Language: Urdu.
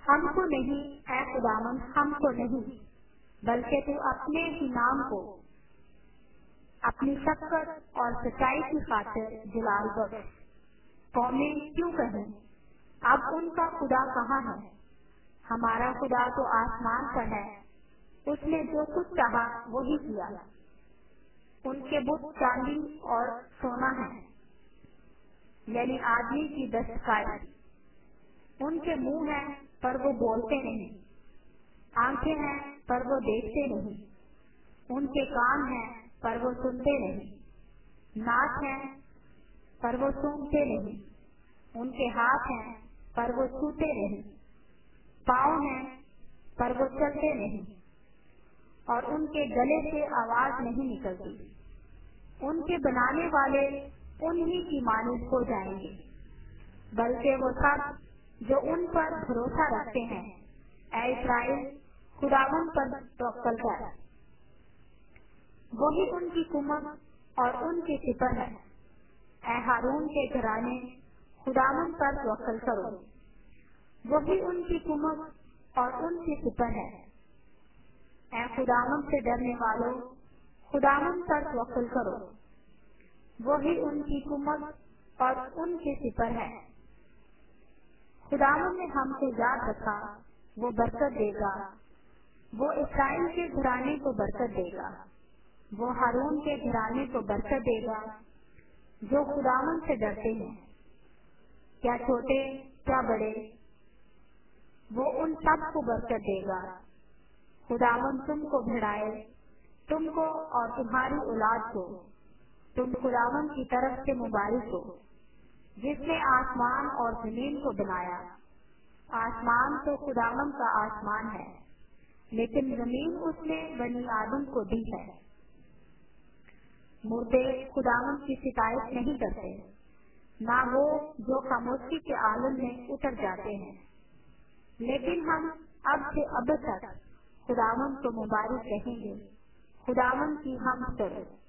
ہم کو نہیں اے خداوند، ہم کو نہیں، بلکہ تو اپنے ہی نام کو اپنی شفقت اور سچائی کی خاطر جلال بخش۔ قومیں کیوں کہیں اب ان کا خدا کہاں ہے؟ ہمارا خدا تو آسمان پر ہے، اس نے جو کچھ چاہا وہی کیا۔ ان کے بت چاندی اور سونا ہے، یعنی آدمی کی دستکاری۔ ان کے منہ ہیں پر وہ بولتے نہیں، آنکھیں ہیں پر وہ دیکھتے نہیں، ان کے کان ہیں پر وہ سنتے نہیں، ناک ہیں پر وہ سونگتے نہیں، ان کے ہاتھ ہیں پر وہ چھوتے نہیں، پاؤں ہیں پر وہ چلتے نہیں، اور ان کے گلے سے آواز نہیں نکلتی۔ ان کے بنانے والے انہی کی مانند ہو جائیں گے، بلکہ وہ سب جو ان پر بھروسہ رکھتے ہیں۔ اے اسرائیل، خداوند پر توکل کر، وہی ان کی کمک اور ان کی سپر ہے۔ اے ہارون کے گھرانے، خداوند پر توکل کرو، وہی ان کی کمک اور ان کی سپر ہے۔ اے خداوند سے ڈرنے والوں، خداوند پر توکل کرو، وہی ان کی کمک اور ان کی سپر ہے۔ خداوند نے ہم کو یاد رکھا، وہ برکت دے گا، وہ اسرائیل کے گھرانے کو برکت دے گا، وہ ہارون کے گھرانے کو برکت دے گا جو خداوند سے ڈرتے ہیں، کیا چھوٹے کیا بڑے، وہ ان سب کو برکت دے گا۔ خداوند تم کو بڑھائے، تم کو اور تمہاری اولاد کو، تم خداوند کی طرف سے مبارک ہو، جس نے آسمان اور زمین کو بنایا۔ آسمان تو خداوند کا آسمان ہے، لیکن زمین اس نے بنی آدم کو دی ہے۔ مردے خداوند کی شکایت نہیں کرتے، نہ وہ جو خاموشی کے عالم میں اتر جاتے ہیں، لیکن ہم اب سے اب تک خداوند کو مبارک کہیں گے۔ خداوند کی حمد کرو۔